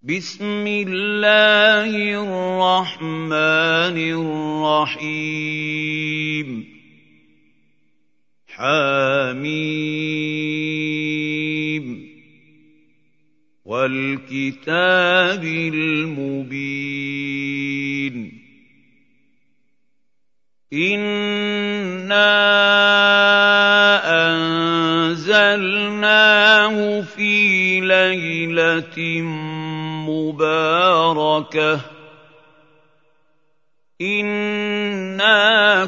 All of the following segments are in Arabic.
بسم الله الرحمن الرحيم حميم والكتاب المبين إنا أنزلناه في ليلة مباركة إنا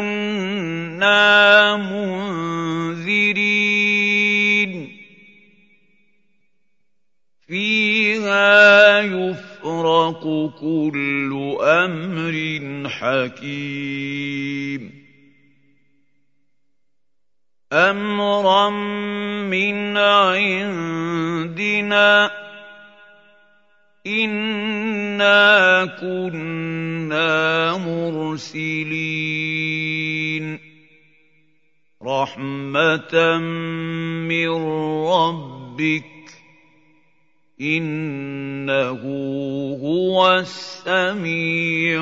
كنا منذرين فيها يفرق كل أمر حكيم أمرا من عندنا إنا كنا مرسلين رحمة من ربك إنه هو السميع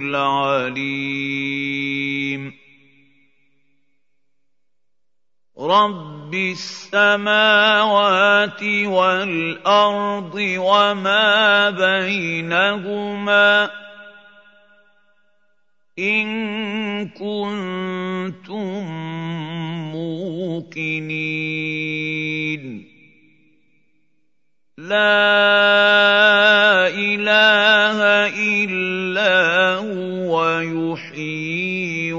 العليم رب السماوات والأرض وما بينهما إن كنتم موقنين لا إله إلا هو يحيي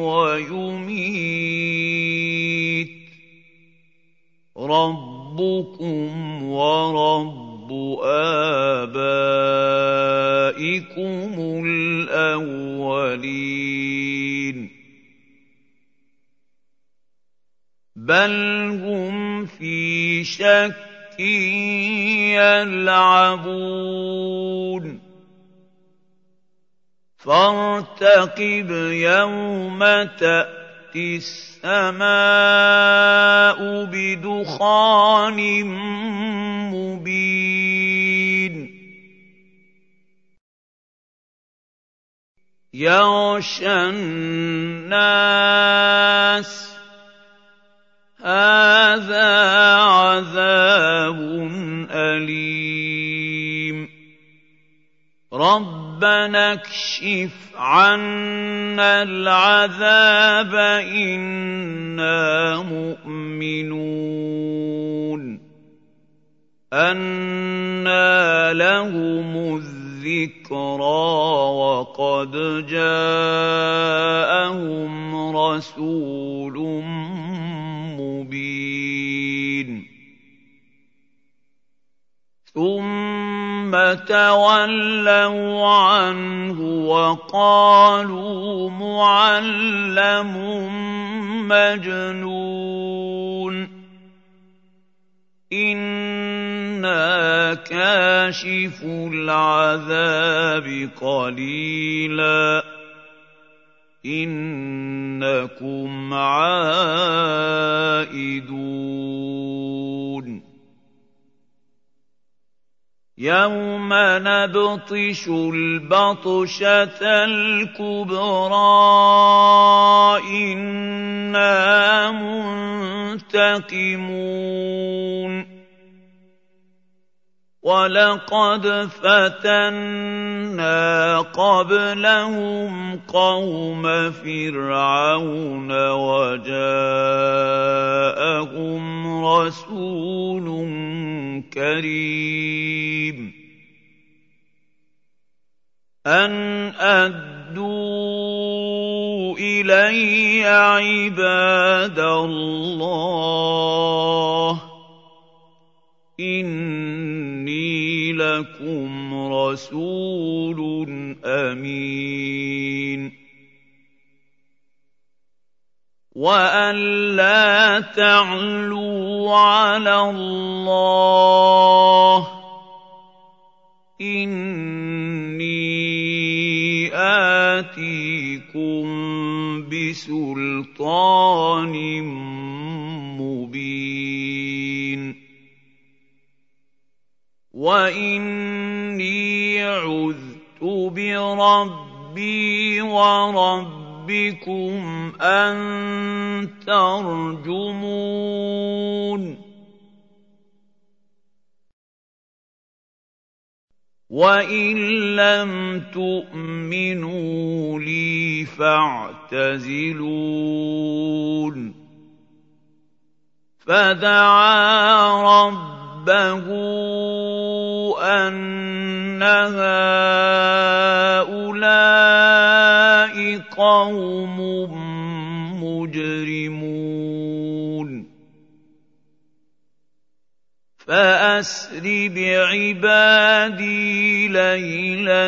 ويميت ربكم ورب آبائكم الأولين بل هم في شك يلعبون فارتقب يوم تأتي السماء بدخان مبين يغشى الناس هذا عذاب أليم ربنا اكشف عنا العذاب إنا مؤمنون أنى لهم الذكرى وقد جاءهم رسول مبين ثم تولوا عنه وقالوا معلم مجنون إنا كاشف العذاب قليلا إنكم عائدون يوم نبطش البطشة الكبرى إنا منتقمون ولقد فتنا قبلهم قوم فرعون وجاءهم رسول كريم أن أدوا إلي عباد الله إني لكم رسول أمين وأن لا تعلوا على الله إني آتيكم بسلطان مبين وإني عُذْتُ بِرَبِّي وَرَبِّكُمْ أَن تَرْجُمُونِ وَإِن لَّمْ تُؤْمِنُوا لِي فَاعْتَزِلُونِ فَدَعَا رَبَّهُ أَنَّ هَٰؤُلَاءِ قَوْمٌ مُّجْرِمُونَ فَأَسْرِ بِعِبَادِي لَيْلًا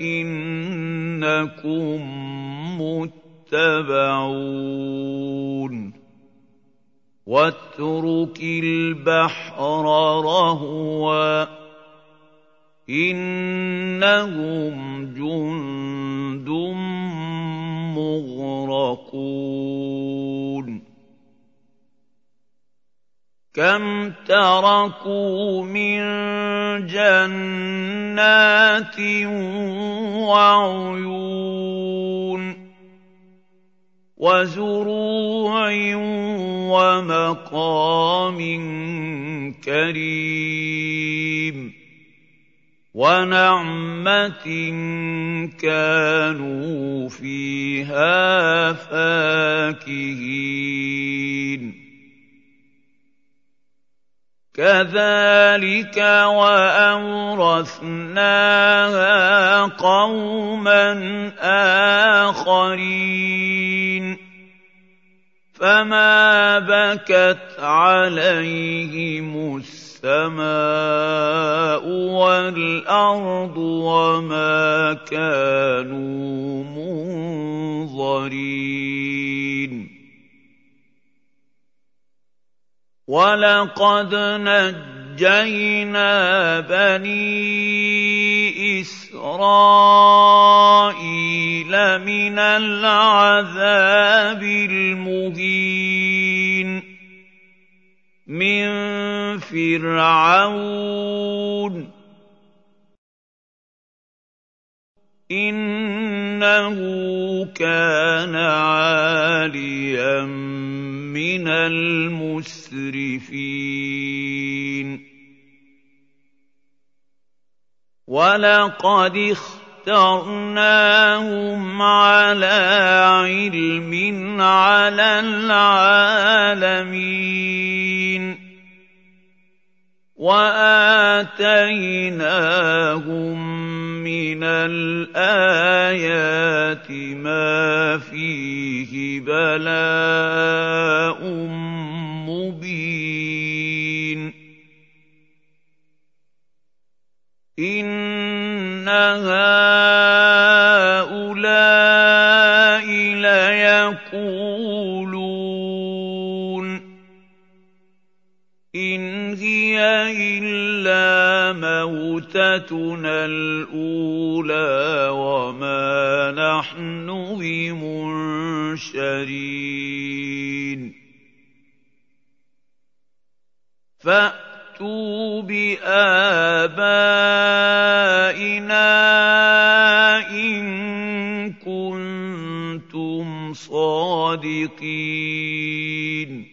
إِنَّكُم مُّتَّبَعُونَ وَاتْرُكِ الْبَحْرَ رَهْوًا ۖ إِنَّهُمْ جُندٌ مُّغْرَقُونَ كَمْ تَرَكُوا مِن جَنَّاتٍ وَعُيُونٍ وَزُرُوعٍ وَمَقَامٍ كَرِيمٍ وَنَعْمَةٍ كَانُوا فِيهَا فَاكِهِينَ كَذَٰلِكَ وَأَوْرَثْنَاهَا قَوْمًا آخَرِينَ فَمَا بَكَتْ عَلَيْهِمُ السَّمَاءُ وَالْأَرْضُ وَمَا كَانُوا مُنظَرِينَ وَلَقَدْ نَجَّيْنَا بَنِي إِسْرَائِيلَ مِنَ الْعَذَابِ الْمُهِينِ مِن فِرْعَوْنَ إِنَّهُ كَانَ عَالِيًا مِّنَ الْمُسْرِفِينَ وَلَقَدِ اخْتَرْنَاهُمْ عَلَىٰ عِلْمٍ عَلَى الْعَالَمِينَ وَآتَيْنَاهُم مِّنَ الْآيَاتِ مَا فِيهِ بَلَاءٌ مُّبِينٌ إِنَّ هَٰؤُلَاءِ لَيَقُولُونَ إِنْ هِيَ إِلَّا مَوْتَتُنَا الْأُولَىٰ وَمَا نَحْنُ بِمُنشَرِينَ فَأْتُوا بِآبَائِنَا إِن كُنتُمْ صَادِقِينَ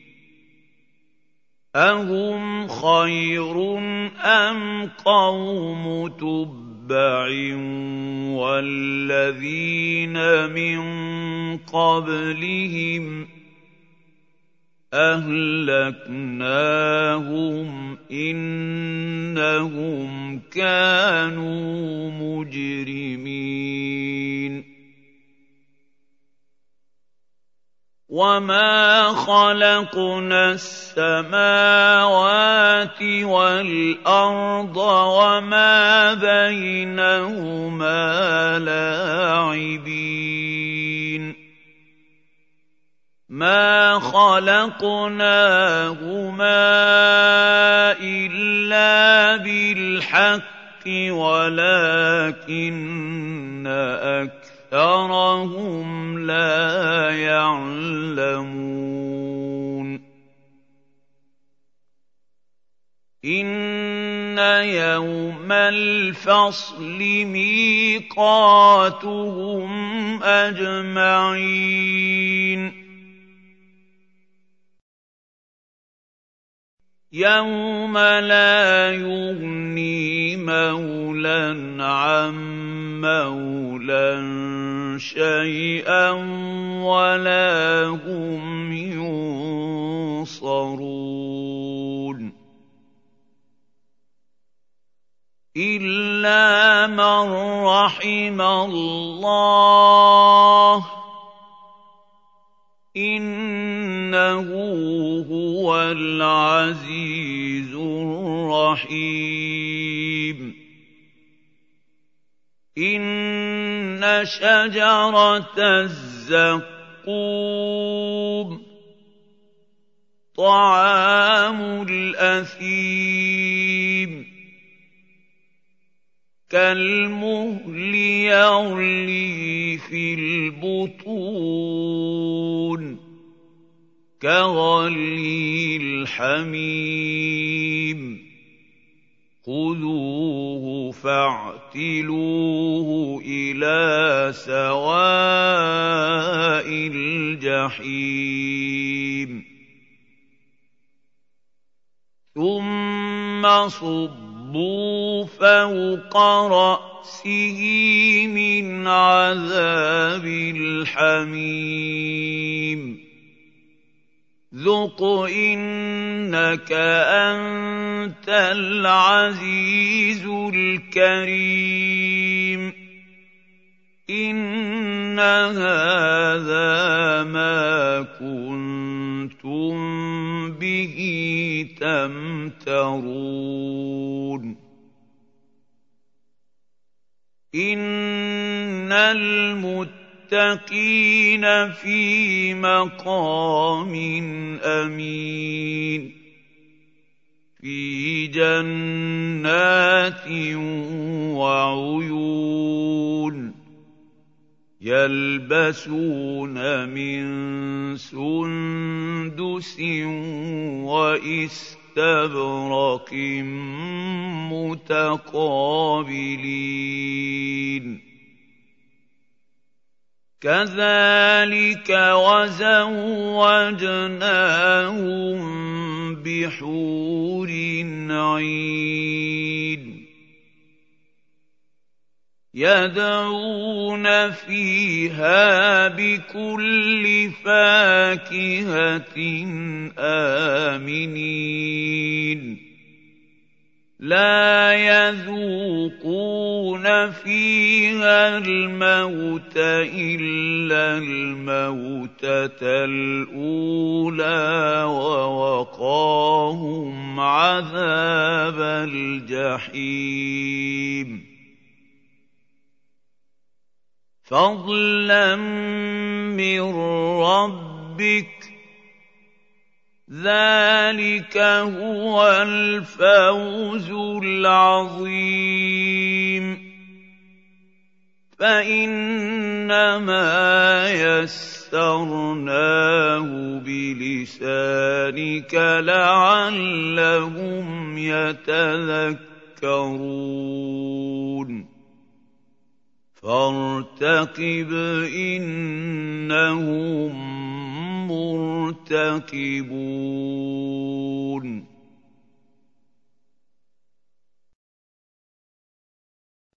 أَهُمْ خَيْرٌ أَمْ قَوْمُ تُبَّعٍ وَالَّذِينَ مِن قَبْلِهِمْ أَهْلَكْنَاهُمْ إِنَّهُمْ كَانُوا مُجْرِمِينَ وَمَا خَلَقْنَا السَّمَاوَاتِ وَالْأَرْضَ وَمَا بَيْنَهُمَا لَاعِبِينَ مَا خَلَقْنَاهُمَا إِلَّا بِالْحَقِّ وَلَٰكِنَّ أَكْثَرَهُمْ لَا يَعْلَمُونَ إِنَّ يَوْمَ الْفَصْلِ مِيقَاتُهُمْ أَجْمَعِينَ يَوْمَ لَا يُغْنِي مَوْلًى عَن مَّوْلًى شَيْئًا وَلَا هُمْ يُنصَرُونَ إِلَّا مَن رَّحِمَ اللَّهُ إِنَّهُ هُوَ الْعَزِيزُ الرَّحِيمُ إِنَّ شَجَرَتَ الزَّقُّومِ طَعَامُ الْأَثِيمِ كَالْمُهْلِ يَغْلِي فِي الْبُطُونِ كَغَلْيِ الْحَمِيمِ خُذُوهُ فَاعْتِلُوهُ إِلَىٰ سَوَاءِ الْجَحِيمِ ثُمَّ صُبُّوا فَوْقَ رَأْسِهِ مِنْ عَذَابِ الْحَمِيمِ ذُقْ إِنَّكَ أَنتَ الْعَزِيزُ الْكَرِيمُ إِنَّ هَٰذَا مَا كُنتُم بِهِ تَمْتَرُونَ إِنَّ الْمُتَّقِينَ فِي مَقَامٍ أَمِينٍ فِي جَنَّاتٍ وَعُيُونٍ يَلْبَسُونَ مِن سُندُسٍ وَإِسْتَبْرَقٍ مُّتَقَابِلِينَ كَذَٰلِكَ وَزَوَّجْنَاهُم بِحُورٍ عِينٍ يَدْعُونَ فِيهَا بِكُلِّ فَاكِهَةٍ آمِنِينَ لَا يَذُوقُونَ فِيهَا الْمَوْتَ إِلَّا الْمَوْتَةَ الْأُولَىٰ وَوَقَاهُمْ عَذَابَ الْجَحِيمِ فَضْلًا مِّن رَّبِّكَ ذَٰلِكَ هُوَ الْفَوْزُ الْعَظِيمُ فَإِنَّمَا يَسَّرْنَاهُ بِلِسَانِكَ لَعَلَّهُمْ يَتَذَكَّرُونَ فَارْتَقِبْ إِنَّهُم مُّرْتَقِبُونَ